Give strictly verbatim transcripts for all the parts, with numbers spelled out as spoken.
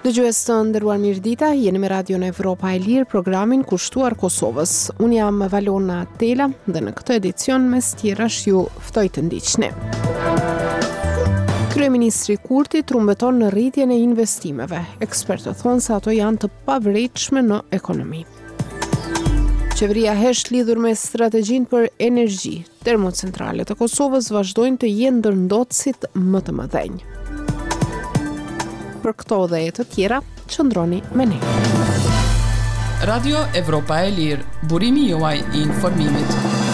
Dëgjues të nderuar mirëdita, jeni me Radion Evropa e Lirë, programin kushtuar Kosovës. Unë jam Valona Tela dhe në këtë edicion mes tjerash ju ftoj të ndiqni. Kryeministri Kurti trumbeton në rritjen e investimeve. Ekspertët thonë se ato janë të pavërejtshme në ekonomi. Qeveria hesht lidhur me strategjinë për energji. Termocentralet e Kosovës vazhdojnë të jenë ndër ndotësit më të mëdhenj. Për këto dhe e të tjera, qëndroni me ne. Radio Evropa e Lirë, burimi juaj i informimit.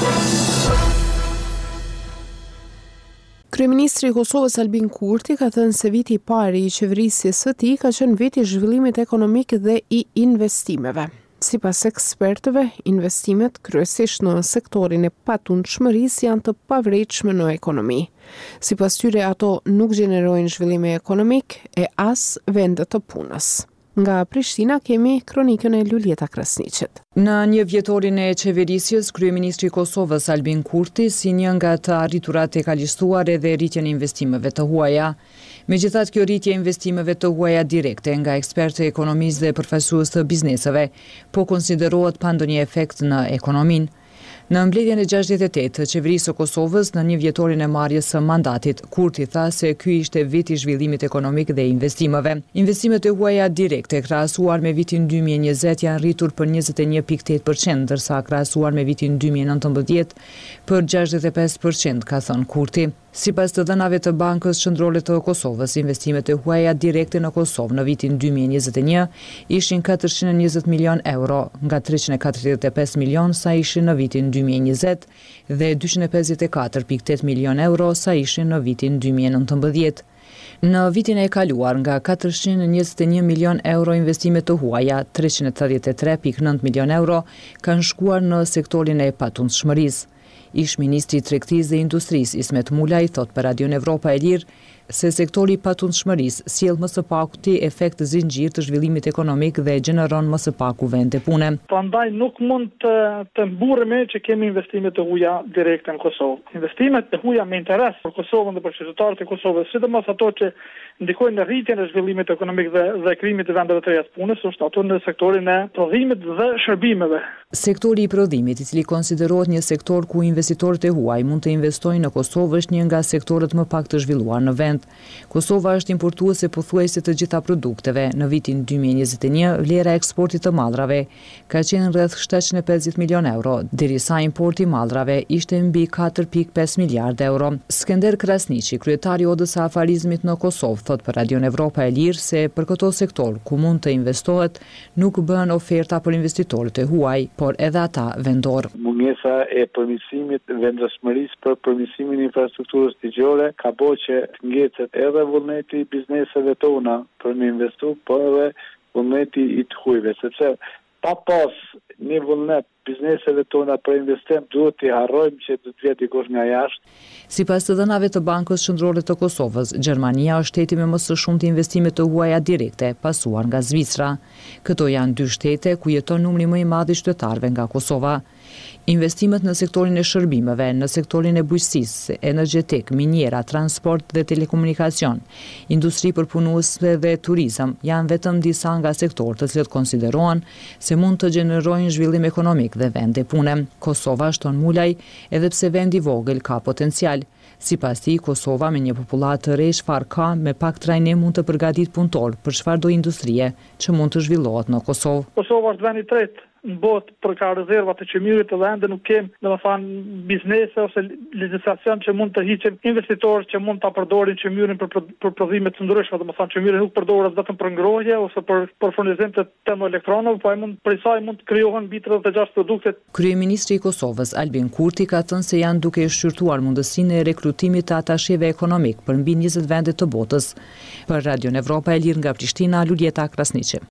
Kryeministri i Kosovës Albin Kurti ka thënë se viti i parë i qeverisjes së tij ka qenë viti i zhvillimit ekonomik dhe i investimeve. Sipas ekspertëve, investimet kryesisht në sektorin e patundshmërisë janë të pavërejtshme në ekonomi. Sipas tyre ato nuk gjenerojnë zhvillim ekonomik e as vende të punës. Nga Prishtina kemi kronikën e Luljeta Krasniqit. Në një vjetorin e qeverisjes, kryeministri i Kosovës Albin Kurti si një nga të arriturat e ka listuar edhe rritjen e investimeve të huaja. Megjithatë, kjo rritje e investimeve të huaja direkte nga ekspertë e ekonomisë dhe përfaqësues të bizneseve po konsiderohet pa ndonjë efekt në ekonominë. Në mbledhjen e gjashtëdhjetë e tetë të qeverisë së Kosovës në një vjetorin e marrjes së mandatit, Kurti tha se ky ishte viti i zhvillimit ekonomik dhe investimeve. Investimet e huaja direkte krahasuar me vitin dy mijë e njëzet janë rritur për njëzet e një pikë tetë përqind, ndërsa krahasuar me vitin dy mijë e nëntëmbëdhjetë për gjashtëdhjetë e pesë përqind, ka thënë Kurti. Sipas të dhënave të Bankës Qendrore të Kosovës, investimet e huaja direkte në Kosovë në vitin dy mijë e njëzet e një ishin katërqind e njëzet milion euro, nga treqind e katërdhjetë e pesë milion sa ishin në vitin dy mijë e njëzet dhe dyqind e pesëdhjetë e katër pikë tetë milion euro sa ishin në vitin dy mijë e nëntëmbëdhjetë. Në vitin e kaluar, nga katërqind e njëzet e një milion euro investime të huaja, treqind e tridhjetë e tre pikë nëntë milion euro kanë shkuar në sektorin e patundshmërisë. Ish ministri i Tregtisë dhe Industrisë Ismet Mulaj thot për Radion Evropa e Lirë se sektori i patundshmërisë sjell më së pakuti efekt zinxhir të zhvillimit ekonomik dhe gjeneron më së paku vende pune. Prandaj nuk mund të, të mburremi që kemi investime të huaja direkte në Kosovë. Investimet të huaja me interes për Kosovën dhe për qytetarët e Kosovës, sidomos ato që ndikojnë në rritjen e zhvillimit ekonomik dhe, dhe krijimit të vendeve të reja të punës, është ato në sektorin e prodhimit dhe shërbimeve. Sektori i prodhimit, i cili konsiderohet një sektor ku investitorët e huaj mund të investojnë në Kosovë, është një nga sektorët më pak të zhvilluar në vend. Kosova është importuese pothuajse të gjitha produkteve. Në vitin dy mijë e njëzet e një, vlera e eksportit të mallrave ka qenë rreth shtatëqind e pesëdhjetë milion euro, derisa importi i mallrave ishte mbi katër pikë pesë miliardë euro. Skender Krasniqi, kryetari i Odës së afarizmit në Kosovë, thot për Radion Evropa e Lirë se për këto sektor ku mund të investohet, nuk bëhen oferta për investitorët e huaj, por edhe ata vendor. Mungesa e përmirësimit vendosmërisë për përmirësimin e infrastrukturës ligjore ka bërë që të ngecet edhe vullneti i bizneseve tona për me investu, por edhe vullneti i të huajve, sepse pa pas një vullnet bizneseve tona për investim, duhet të harrojmë që do të vijë dikush nga jashtë. Sipas të dhënave të Bankës Qendrore të Kosovës, Gjermania është shteti me më së shumti investime të huaja direkte, pasuar nga Zvicra. Këto janë dy shtete ku jeton numri më i madh i qytetarëve nga Kosova. Investimet në sektorin e shërbimeve, në sektorin e bujqësisë, energjetik, miniera, transport dhe telekomunikacion, industri përpunuese dhe turizëm janë vetëm disa nga sektorët të cilët konsiderohen se mund të gjenerojnë zhvillim ekonomik dhe vende pune. Kosova, shton Mulaj, edhe pse vendi i vogël ka potencial. Sipas tij, Kosova me një popullat të re çfarë ka, me pak trajnim mund të përgatitë punëtor për çfarëdo industrie që mund të zhvillohet në Kosovë. Kosova është vendi i tretë në botë për ka rezervat të qemurit të vende, nuk kem domethënë biznese ose legjislacion që mund të hiqen investitorë që mund ta përdorin qemurin për për prodhime të ndryshme, domethënë qemuri nuk përdoret vetëm për ngrohje ose për për furnizim të termoelektronëve, po ai mund për saj mund të krijohen mbi tridhjetë e gjashtë produkte. Kryeministri i Kosovës Albin Kurti ka thënë se janë duke shqyrtuar mundësinë e rekrutimit të atasheve ekonomik për mbi njëzet vende të botës. Për Radion Evropa e Lirë nga Prishtina, Luljeta Krasniqi.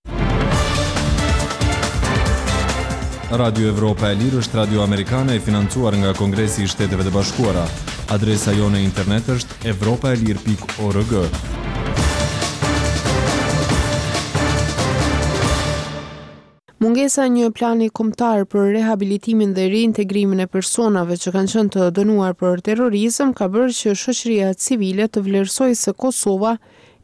Radio Evropa e Lirë është radio amerikane e financuar nga Kongresi i Shteteve të Bashkuara. Adresa jone internet është evropaelir pikë org. Mungesa e një plani kombëtar për rehabilitimin dhe reintegrimin e personave që kanë qenë të dënuar për terrorizëm ka bërë që shoqëria civile të vlerësojë se Kosova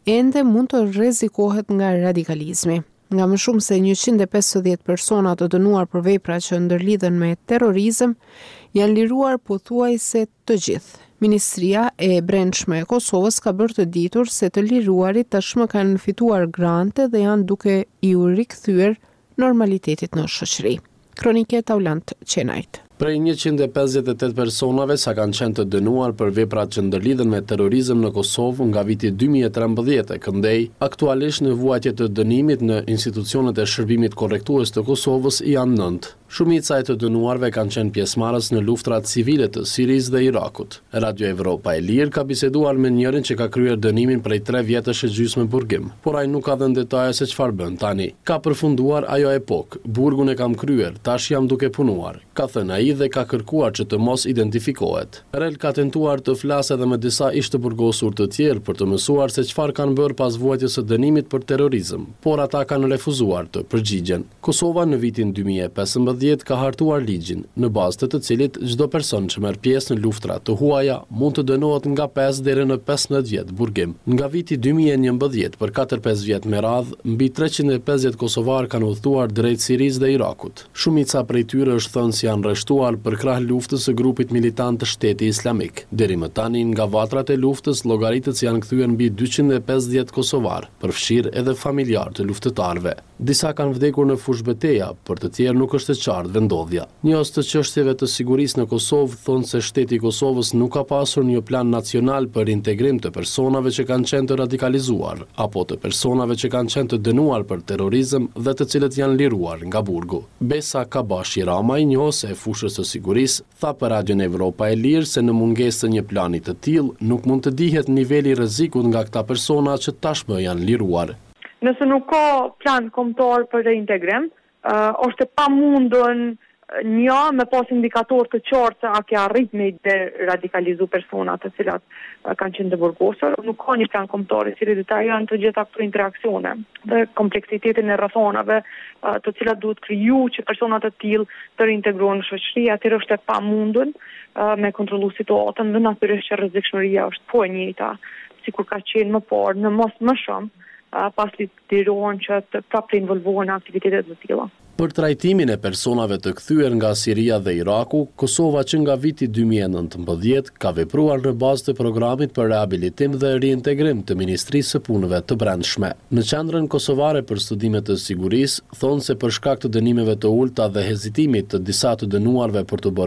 ende mund të rrezikohet nga radikalizmi. Nga më shumë se njëqind e pesëdhjetë persona të dënuar për vepra që ndërlidhen me terrorizëm, janë liruar pothuajse të gjithë. Ministria e Brendshme e Kosovës ka bërë të ditur se të liruarit tashmë kanë fituar grante dhe janë duke i u rikthyer normalitetit në shoqëri. Kronike Taulant Qenajt. Prej njëqind e pesëdhjetë e tetë personave sa kanë qenë të dënuar për veprat që ndërlidhen me terrorizëm në Kosovë nga viti dy mijë e trembëdhjetë, këndej aktualisht në vuajtje të dënimit në institucionet e shërbimit korrektues të Kosovës janë nëntë. Shumica e të dënuarve kanë qenë pjesëmarrës në luftrat civile të Sirisë dhe Irakut. Radio Evropa e Lirë ka biseduar me njërin që ka kryer dënimin prej tre vjetësh e gjysmë burgim, por ai nuk ka dhënë detaje se çfarë bën tani. Ka përfunduar ajo epokë, burgun e kam kryer, tash jam duke punuar, ka thënë ai dhe ka kërkuar që të mos identifikohet. Rel ka tentuar të flasë edhe me disa ish të burgosur të tjerë për të mësuar se çfarë kanë bërë pas vuajtjes së dënimit për terrorizëm, por ata kanë refuzuar të përgjigjen. Kosova në vitin dy mijë e pesëmbëdhjetë ka hartuar ligjin, në bazë të të cilit çdo person që merr pjesë në luftra të huaja mund të dënohet nga pesë deri në pesëmbëdhjetë vjet burgim. Nga viti dy mijë e njëmbëdhjetë për katër pesë vjet me radhë, mbi treqind e pesëdhjetë kosovar kanë udhëtuar drejt Sirisë dhe Irakut. Shumica prej tyre është thënë se janë rreshtuar për krah luftës së grupit militant të Shteti Islamik. Deri më tani nga vatrat e luftës llogaritet se janë kthyer mbi dyqind e pesëdhjetë kosovar, përfshirë edhe familjar të luftëtarëve. Disa kanë vdekur në fushbeteja, për të tjerë nuk është e qartë vendodhja. Njohës të çështjeve të sigurisë në Kosovë thonë se shteti i Kosovës nuk ka pasur një plan nacional për integrim të personave që kanë qenë të radikalizuar, apo të personave që kanë qenë të dënuar për terrorizëm dhe të cilët janë liruar nga burgu. Besa Kabashi Ramaj, njohës e fushës së sigurisë, tha për Radion Evropa e Lirë se në mungesë të një plani të tillë nuk mund të dihet niveli i rrezikut nga këta persona që tashmë janë liruar. Nëse nuk ka plan kombëtar për reintegrim, uh, është e pamundun një me pas indikator të qartë se a ke arrit me deradikalizu persona të cilat uh, kanë qenë të burgosur, nuk ka një plan kombëtar i cili detajon të gjitha këto interaksione dhe kompleksitetin e rrethonave uh, të cilat duhet kriju që personat të tillë të reintegrohen në shoqëri, atëherë është e pamundun uh, me kontrollu situatën dhe natyrisht që rrezikshmëria është po e njëjta sikur ka qenë më parë, në mos më shumë pas liderohen që të prapë të involvohen në aktivitetet të tilla. Për trajtimin e personave të kthyer nga Siria dhe Iraku, Kosova që nga viti dy mijë e nëntëmbëdhjetë ka vepruar në bazë të programit për rehabilitim dhe reintegrim të Ministrisë së Punëve të Brendshme. Në qendrën kosovare për studime të sigurisë thonë se për shkak të dënimeve të ulta dhe hezitimit të disa të dënuarve për të bërë